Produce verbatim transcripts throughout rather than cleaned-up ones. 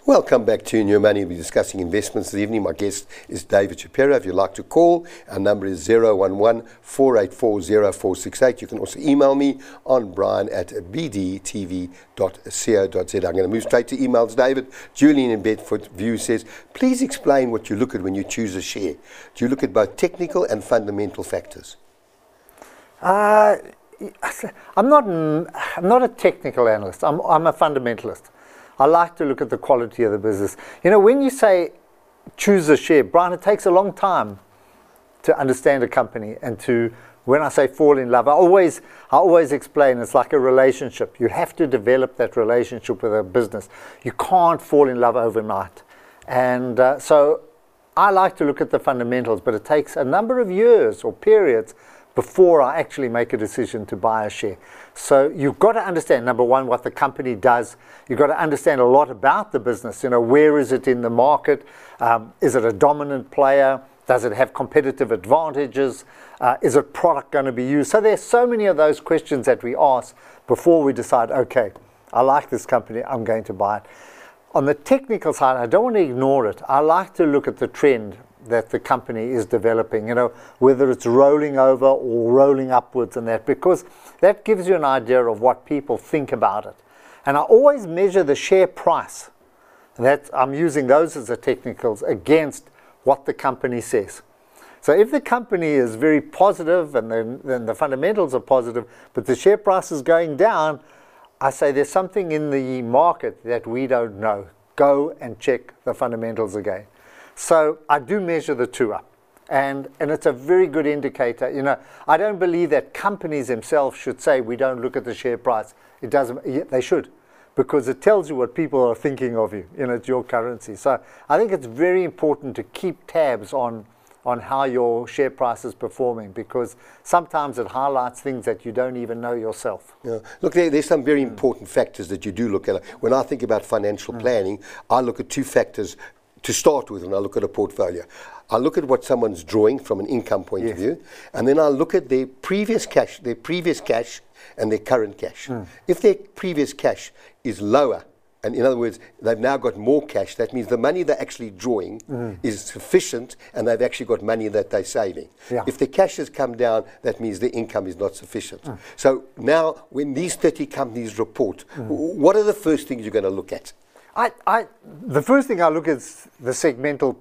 Welcome back to New Money. We're discussing investments this evening. My guest is David Shapiro. If you'd like to call, our number is zero one one, four eight four, zero four six eight. You can also email me on brian at b d t v dot co dot z. I'm going to move straight to emails, David. Julian in Bedford View says, please explain what you look at when you choose a share. Do you look at both technical and fundamental factors? Uh, I'm not, I'm not a technical analyst. I'm, I'm a fundamentalist. I like to look at the quality of the business. You know, when you say choose a share, Brian, it takes a long time to understand a company and to, when I say fall in love, I always, I always explain it's like a relationship. You have to develop that relationship with a business. You can't fall in love overnight. And uh, so I like to look at the fundamentals, but it takes a number of years or periods before I actually make a decision to buy a share. So you've got to understand, number one, what the company does. You've got to understand a lot about the business. You know, where is it in the market? Um, is it a dominant player? Does it have competitive advantages? Uh, is it product going to be used? So there's so many of those questions that we ask before we decide, okay, I like this company, I'm going to buy it. On the technical side, I don't want to ignore it. I like to look at the trend that the company is developing, you know, whether it's rolling over or rolling upwards and that, because that gives you an idea of what people think about it. And I always measure the share price, that I'm using those as the technicals, against what the company says. So if the company is very positive and then, then the fundamentals are positive, but the share price is going down, I say there's something in the market that we don't know. Go and check the fundamentals again. So I do measure the two up, and, and it's a very good indicator. You know, I don't believe that companies themselves should say we don't look at the share price. It doesn't. They should, because it tells you what people are thinking of you. You know, it's your currency. So I think it's very important to keep tabs on on how your share price is performing, because sometimes it highlights things that you don't even know yourself. Yeah. Look, there, there's some very mm. important factors that you do look at. When I think about financial mm. planning, I look at two factors to start with, and I look at a portfolio. I look at what someone's drawing from an income point yes. of view, and then I look at their previous cash, their previous cash and their current cash. Mm. If their previous cash is lower, and in other words, they've now got more cash, that means the money they're actually drawing mm. is sufficient, and they've actually got money that they're saving. Yeah. If the cash has come down, that means the income is not sufficient. Mm. So now, when these thirty companies report, mm. what are the first things you're going to look at? I, I, the first thing I look at is the segmental,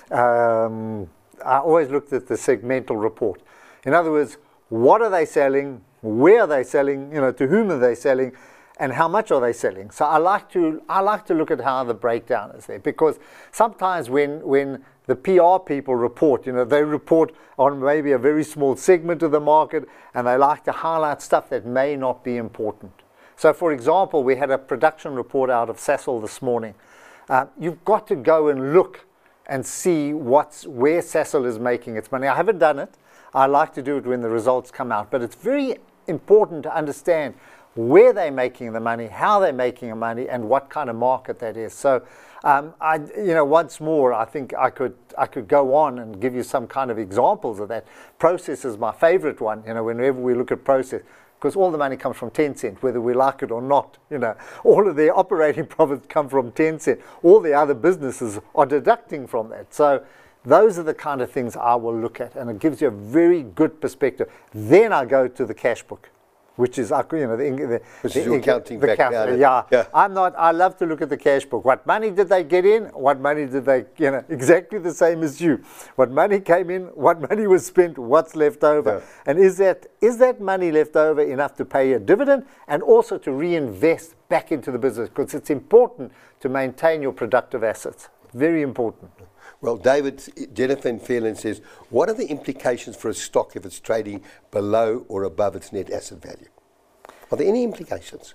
um, I always looked at the segmental report. In other words, what are they selling, where are they selling, you know, to whom are they selling, and how much are they selling? So I like to, I like to look at how the breakdown is there, because sometimes when, when the P R people report, you know, they report on maybe a very small segment of the market, and they like to highlight stuff that may not be important. So, for example, we had a production report out of Sasol this morning. Uh, you've got to go and look and see what's, where Sasol is making its money. I haven't done it. I like to do it when the results come out. But it's very important to understand where they're making the money, how they're making the money, and what kind of market that is. So, um, I, you know, once more, I think I could, I could go on and give you some kind of examples of that. Process is my favorite one. You know, whenever we look at process, because all the money comes from Tencent, whether we like it or not. You know, all of their operating profits come from Tencent. All the other businesses are deducting from that. So those are the kind of things I will look at, and it gives you a very good perspective. Then I go to the cash book, which is, you know, the, the, which the, is your accounting the background. Yeah. yeah, I'm not. I love to look at the cash book. What money did they get in? What money did they, you know, exactly the same as you. What money came in? What money was spent? What's left over? Yeah. And is that is that money left over enough to pay a dividend and also to reinvest back into the business? Because it's important to maintain your productive assets. Very important. Well, David, Jennifer in Fairland says, what are the implications for a stock if it's trading below or above its net asset value? Are there any implications?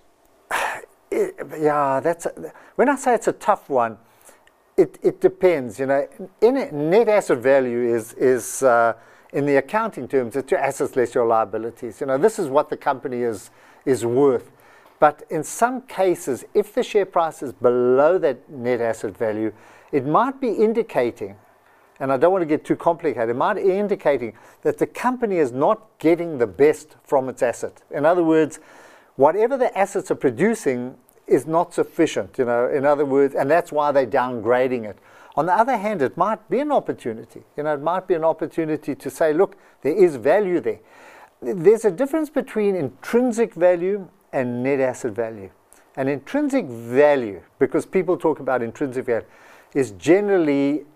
Yeah, that's a, when I say it's a tough one, it, it depends. You know, in a, net asset value is is uh, in the accounting terms, it's your assets less your liabilities. You know, this is what the company is is worth. But in some cases, if the share price is below that net asset value, it might be indicating, and I don't want to get too complicated, it might be indicating that the company is not getting the best from its asset. In other words, whatever the assets are producing is not sufficient, you know, in other words, and that's why they're downgrading it. On the other hand, it might be an opportunity. You know, it might be an opportunity to say, look, there is value there. There's a difference between intrinsic value and net asset value. And intrinsic value, because people talk about intrinsic value, is generally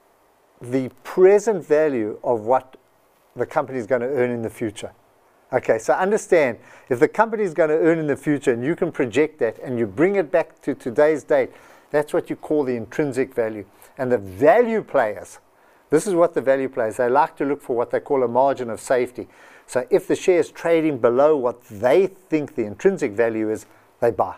the present value of what the company is going to earn in the future. Okay, so understand, if the company is going to earn in the future and you can project that and you bring it back to today's date, that's what you call the intrinsic value. And the value players, this is what the value players, they like to look for what they call a margin of safety. So if the share is trading below what they think the intrinsic value is, they buy.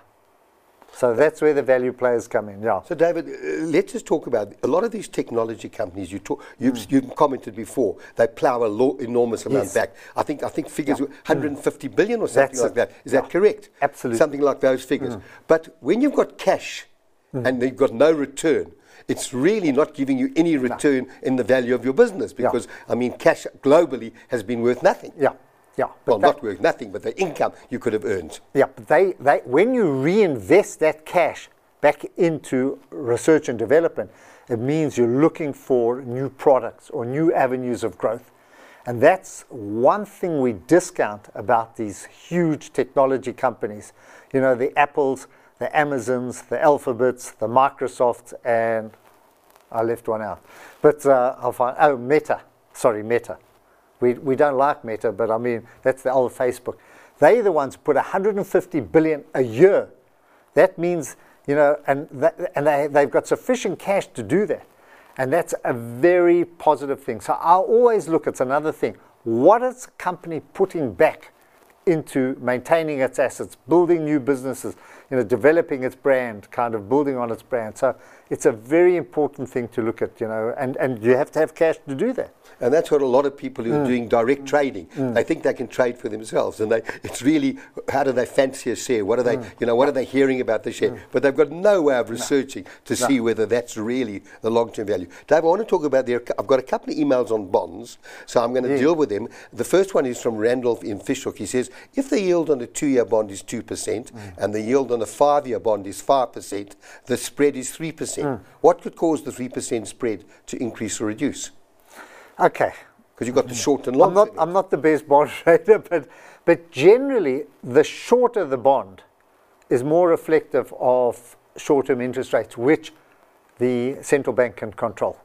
So that's where the value players come in. Yeah. So David, uh, let's just talk about a lot of these technology companies. You talk, you've, mm. you've commented before. They plough a lo- enormous amount yes. back. I think I think figures yeah. were one hundred fifty mm. billion or something that's like it. that. Is yeah. that correct? Absolutely. Something like those figures. Mm. But when you've got cash mm. and you've got no return, it's really not giving you any return no. in the value of your business because yeah. I mean, cash globally has been worth nothing. Yeah. Yeah, well, not worth nothing, but the income you could have earned. Yeah, but they, they, when you reinvest that cash back into research and development, it means you're looking for new products or new avenues of growth. And that's one thing we discount about these huge technology companies. You know, the Apples, the Amazons, the Alphabets, the Microsofts, and I left one out. But uh, I'll find, oh, Meta, sorry, Meta. We we don't like Meta, but I mean, that's the old Facebook. They're the ones who put one hundred fifty billion a year. That means, you know, and that, and they, they've got sufficient cash to do that. And that's a very positive thing. So I'll always look, it's another thing. What is the company putting back into maintaining its assets, building new businesses, you know, developing its brand, kind of building on its brand. So it's a very important thing to look at, you know, and, and you have to have cash to do that. And that's what a lot of people who are mm. doing direct trading, mm. they think they can trade for themselves. And they, it's really, how do they fancy a share? What are they, mm. you know, what are they hearing about the share? Mm. But they've got no way of researching no. to no. see whether that's really the long-term value. Dave, I want to talk about their, I've got a couple of emails on bonds, so I'm going to yeah. deal with them. The first one is from Randolph in Fishhook. He says, if the yield on a two-year bond is two percent mm. and the yield on a five-year bond is five percent, the spread is three percent. Mm. What could cause the three percent spread to increase or reduce? Okay. Because you've got the short and long. I'm not, I'm not the best bond trader, but, but generally, the shorter the bond is more reflective of short-term interest rates, which the central bank can control.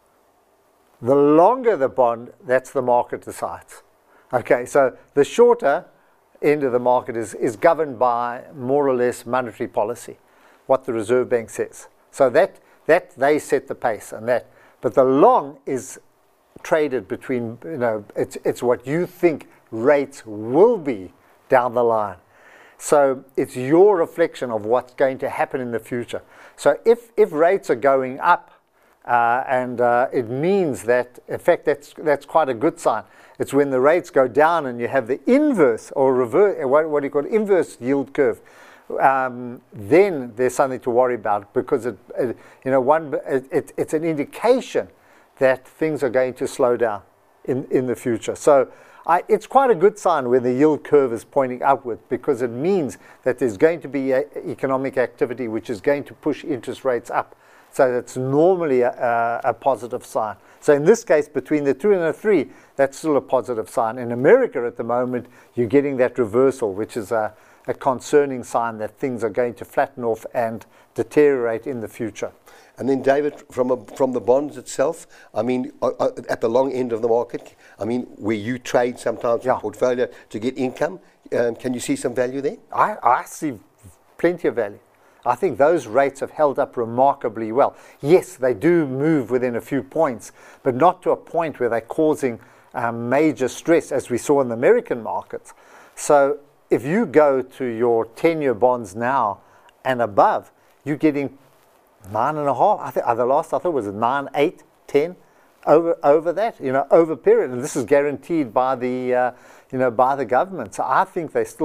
The longer the bond, that's the market decides. Okay, so the shorter end of the market is, is governed by more or less monetary policy, what the Reserve Bank says. So that, that they set the pace and that. But the long is traded between, you know, it's, it's what you think rates will be down the line. So it's your reflection of what's going to happen in the future. So if, if rates are going up, uh, and uh, it means that, in fact, that's, that's quite a good sign. It's when the rates go down and you have the inverse or reverse, what, what do you call it, inverse yield curve. Um, then there's something to worry about because it, it you know, one, it, it, it's an indication that things are going to slow down in, in the future. So I, it's quite a good sign when the yield curve is pointing upward because it means that there's going to be a, economic activity which is going to push interest rates up. So that's normally a, a, a positive sign. So in this case, between the two and the three, that's still a positive sign. In America at the moment, you're getting that reversal, which is a, a concerning sign that things are going to flatten off and deteriorate in the future. And then, David, from a, from the bonds itself, I mean, uh, uh, at the long end of the market, I mean, where you trade sometimes yeah. in portfolio to get income, um, can you see some value there? I, I see plenty of value. I think those rates have held up remarkably well. Yes, they do move within a few points, but not to a point where they're causing um, major stress, as we saw in the American markets. So if you go to your ten-year bonds now and above, you're getting nine and a half. I think the last I thought was nine, eight, ten, over over that. You know, over period, and this is guaranteed by the uh, you know by the government. So I think they're still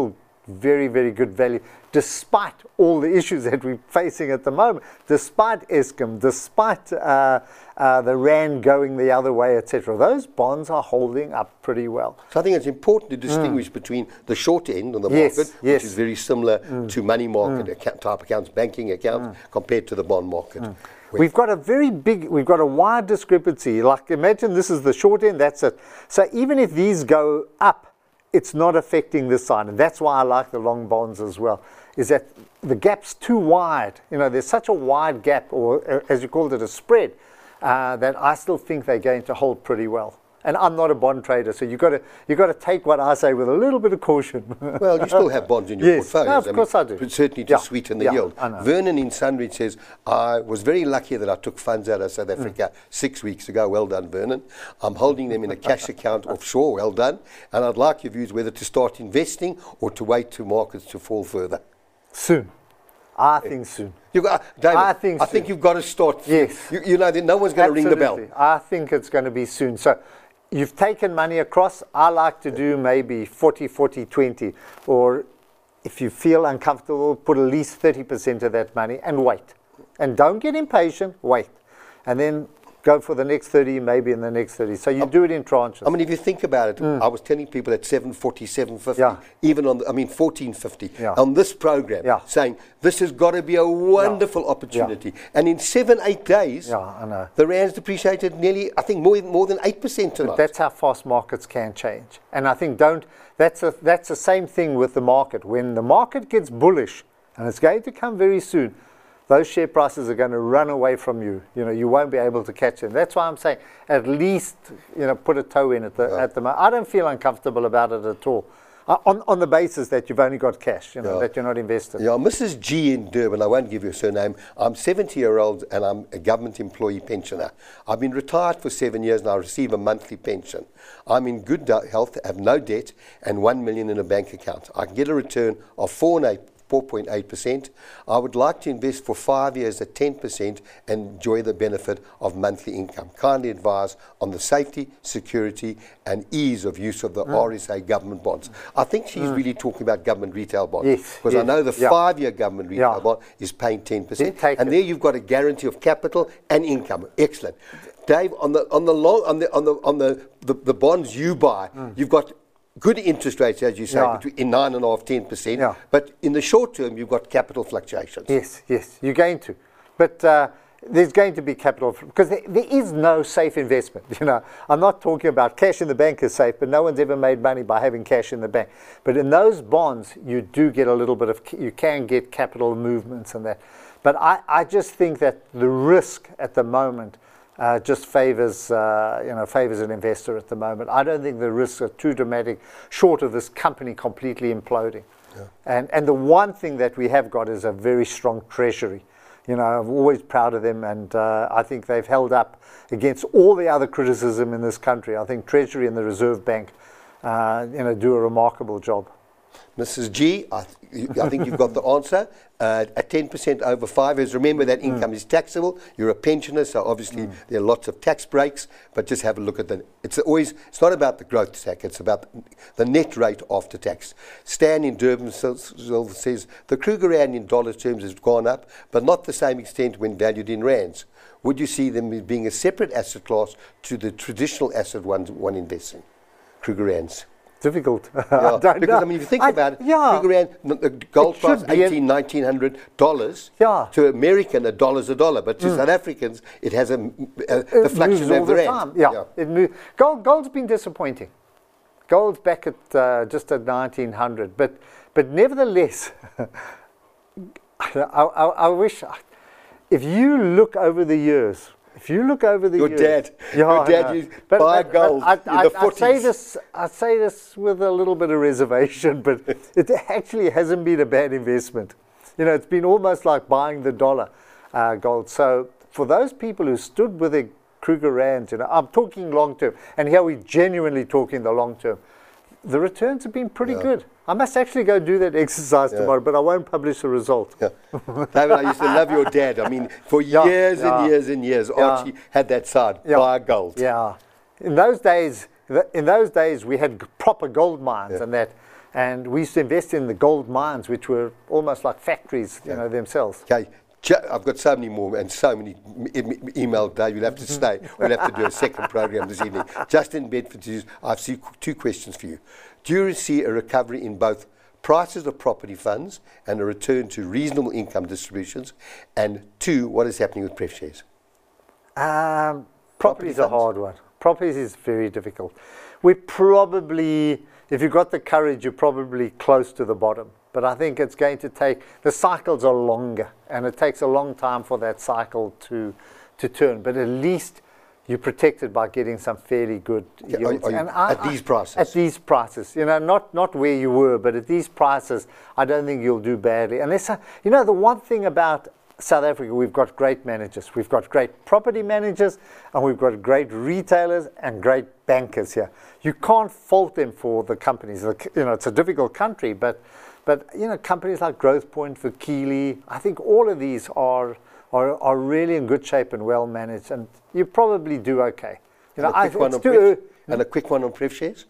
very, very good value, despite all the issues that we're facing at the moment, despite Eskom, despite uh, uh, the rand going the other way, et cetera. Those bonds are holding up pretty well. So I think it's important to distinguish mm. between the short end of the yes, market, yes. which is very similar mm. to money market mm. account, type accounts, banking accounts, mm. compared to the bond market. Mm. We've got a very big, we've got a wide discrepancy. Like imagine this is the short end, that's it. So even if these go up, it's not affecting this side. And that's why I like the long bonds as well, is that the gap's too wide. You know, there's such a wide gap, or uh, as you called it, a spread, uh, that I still think they're going to hold pretty well. And I'm not a bond trader, so you've got to you've got to take what I say with a little bit of caution. Well, you still have bonds in your yes. portfolio. No, of I course mean, I do. Certainly to yeah. sweeten the yeah, yield. Vernon in Sunridge says, I was very lucky that I took funds out of South Africa mm. six weeks ago. Well done, Vernon. I'm holding them in a cash account offshore. Well done. And I'd like your views whether to start investing or to wait to markets to fall further. Soon. I think soon. You got, David, I think I soon. think you've got to start. Yes. You, you know that no one's going to ring the bell. I think it's going to be soon. So you've taken money across. I like to do maybe forty, forty, twenty. Or if you feel uncomfortable, put at least thirty percent of that money and wait. And don't get impatient, wait. And then go for the next thirty, maybe in the next thirty. So you um, do it in tranches. I mean, if you think about it, mm. I was telling people at seven forty, seven fifty, yeah. even on, the, I mean, fourteen fifty, yeah. on this program, yeah. saying this has got to be a wonderful yeah. opportunity. Yeah. And in seven, eight days, yeah, I know. the rand's depreciated nearly, I think, more, more than eight percent tonight. But that's how fast markets can change. And I think don't, that's, a, that's the same thing with the market. When the market gets bullish, and it's going to come very soon, those share prices are going to run away from you. You know, you won't be able to catch them. That's why I'm saying at least, you know, put a toe in at the yeah. at the moment. I don't feel uncomfortable about it at all. Uh, on on the basis that you've only got cash, you know, yeah. that you're not invested. Yeah, Missus G in Durban, I won't give you a surname. I'm seventy year old and I'm a government employee pensioner. I've been retired for seven years and I receive a monthly pension. I'm in good health, have no debt and one million in a bank account. I can get a return of four and eight. four point eight percent. I would like to invest for five years at ten percent and enjoy the benefit of monthly income. Kindly advise on the safety, security and ease of use of the mm. R S A government bonds. I think she's mm. really talking about government retail bonds. Yes, because yes. I know the yeah. five-year government retail yeah. bond is paying ten percent. And it. There you've got a guarantee of capital and income. Excellent. Dave, on the on the long on the on the on the, the, the bonds you buy, mm. you've got good interest rates, as you say, yeah. between in nine and a half, ten percent. Yeah. But in the short term, you've got capital fluctuations. Yes, yes, you're going to. But uh, there's going to be capital, because there, there is no safe investment. You know, I'm not talking about cash in the bank is safe, but no one's ever made money by having cash in the bank. But in those bonds, you do get a little bit of, you can get capital movements and that. But I, I just think that the risk at the moment Uh, just favors, uh, you know, favors an investor at the moment. I don't think the risks are too dramatic, short of this company completely imploding. Yeah. And and the one thing that we have got is a very strong treasury. You know, I'm always proud of them, and uh, I think they've held up against all the other criticism in this country. I think Treasury and the Reserve Bank, uh, you know, do a remarkable job. Missus G, I, th I think you've got the answer. Uh, at ten percent over five years, remember that income mm. is taxable. You're a pensioner, so obviously mm. there are lots of tax breaks. But just have a look at the. It's always. It's not about the growth tax. It's about the net rate after tax. Stan in Durban says the Kruger Rand in dollar terms has gone up, but not the same extent when valued in rands. Would you see them as being a separate asset class to the traditional asset one one invests in? Kruger Rands. Difficult. Yeah, I don't because know. I mean, if you think I, about it, yeah. Kruger Rand, the gold price eighteen, nineteen hundred dollars. Yeah. To American, a dollar's a dollar, but to mm. South Africans, it has a, a it the fluctuation of the, the rand. Yeah, yeah. It moves. Gold, gold's been disappointing. Gold's back at uh, just at nineteen hundred, but but nevertheless, I, I, I wish if you look over the years. If you look over the your years, dad, yeah, your dad used to buy but, gold but I, in I, the forties. I say this, I say this with a little bit of reservation, but it actually hasn't been a bad investment. You know, it's been almost like buying the dollar uh, gold. So for those people who stood with their Kruger Rands, you know, I'm talking long term, and here we're genuinely talking the long term. The returns have been pretty yeah. good. I must actually go do that exercise yeah. tomorrow, but I won't publish the result. Yeah. David, I used to love your dad. I mean, for yeah, years yeah. and years and years, yeah. Archie had that side, yeah. buy gold. Yeah. In those days, in those days, we had proper gold mines yeah. and that. And we used to invest in the gold mines, which were almost like factories, you Yeah. know, themselves. Okay, Ju- I've got so many more and so many m- em- email, Dave. You'll have to stay. We'll have to do a second program this evening. Justin Bedford, I've see two questions for you. Do you see a recovery in both prices of property funds and a return to reasonable income distributions? And two, what is happening with pref shares? Um, Property property's a funds? hard one. Properties is very difficult. We probably, if you've got the courage, you're probably close to the bottom. But I think it's going to take, the cycles are longer, and it takes a long time for that cycle to to turn. But at least you're protected by getting some fairly good Yeah, are- yields. are you- And I- at these I- prices? At these prices, you know, not not where you were, but at these prices, I don't think you'll do badly. Unless, I- you know, the one thing about South Africa, we've got great managers. We've got great property managers, and we've got great retailers and great bankers here. You can't fault them for the companies. Like, you know, it's a difficult country, but, but you know, companies like Growthpoint, Vakili, I think all of these are, are are really in good shape and well managed, and you probably do okay. You know, And a quick I, one it's on too pref- ear- and a quick one on pref shares?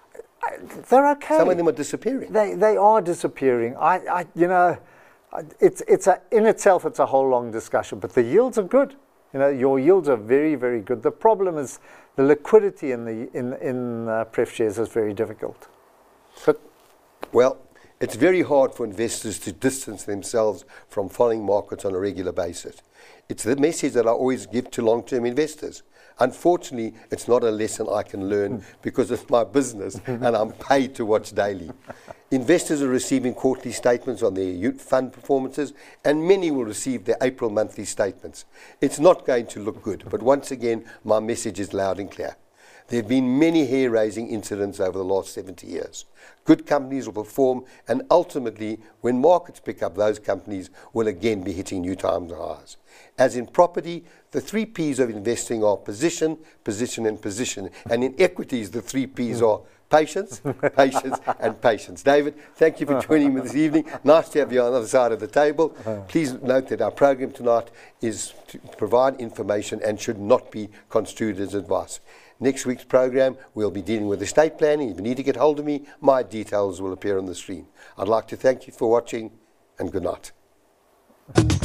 they're okay. Some of them are disappearing. They they are disappearing. I, I you know, I- it's it's a in itself it's a whole long discussion. But the yields are good. You know, your yields are very very good. The problem is the liquidity in the in in uh, pref shares is very difficult. But Well, it's very hard for investors to distance themselves from following markets on a regular basis. It's the message that I always give to long-term investors. Unfortunately, it's not a lesson I can learn because it's my business and I'm paid to watch daily. Investors are receiving quarterly statements on their u- fund performances, and many will receive their April monthly statements. It's not going to look good, but once again, my message is loud and clear. There have been many hair-raising incidents over the last seventy years. Good companies will perform, and ultimately, when markets pick up, those companies will again be hitting new times highs. As in property, the three P's of investing are position, position, and position. And in equities, the three P's are patience, patience, and patience. David, thank you for joining me this evening. Nice to have you on the other side of the table. Please note that our program tonight is to provide information and should not be construed as advice. Next week's program, we'll be dealing with estate planning. If you need to get hold of me, my details will appear on the screen. I'd like to thank you for watching, and good night.